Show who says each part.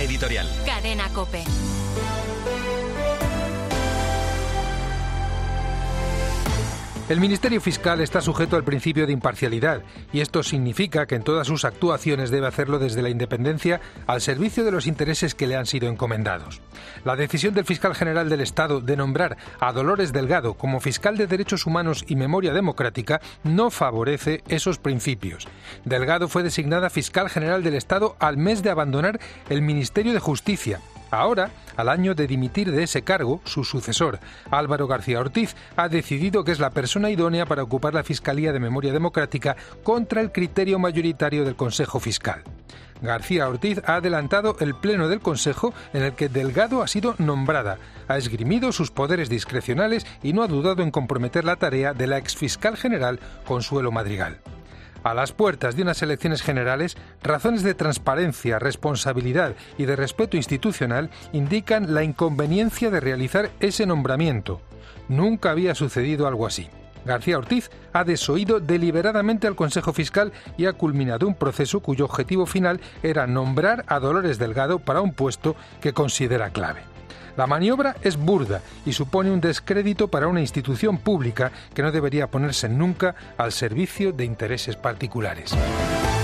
Speaker 1: editorial.
Speaker 2: Cadena COPE.
Speaker 3: El Ministerio Fiscal está sujeto al principio de imparcialidad y esto significa que en todas sus actuaciones debe hacerlo desde la independencia al servicio de los intereses que le han sido encomendados. La decisión del Fiscal General del Estado de nombrar a Dolores Delgado como fiscal de Derechos Humanos y Memoria Democrática no favorece esos principios. Delgado fue designada Fiscal General del Estado al mes de abandonar el Ministerio de Justicia. Ahora, al año de dimitir de ese cargo, su sucesor, Álvaro García Ortiz, ha decidido que es la persona idónea para ocupar la Fiscalía de Memoria Democrática contra el criterio mayoritario del Consejo Fiscal. García Ortiz ha adelantado el pleno del Consejo en el que Delgado ha sido nombrada, ha esgrimido sus poderes discrecionales y no ha dudado en comprometer la tarea de la exfiscal general Consuelo Madrigal. A las puertas de unas elecciones generales, razones de transparencia, responsabilidad y de respeto institucional indican la inconveniencia de realizar ese nombramiento. Nunca había sucedido algo así. García Ortiz ha desoído deliberadamente al Consejo Fiscal y ha culminado un proceso cuyo objetivo final era nombrar a Dolores Delgado para un puesto que considera clave. La maniobra es burda y supone un descrédito para una institución pública que no debería ponerse nunca al servicio de intereses particulares.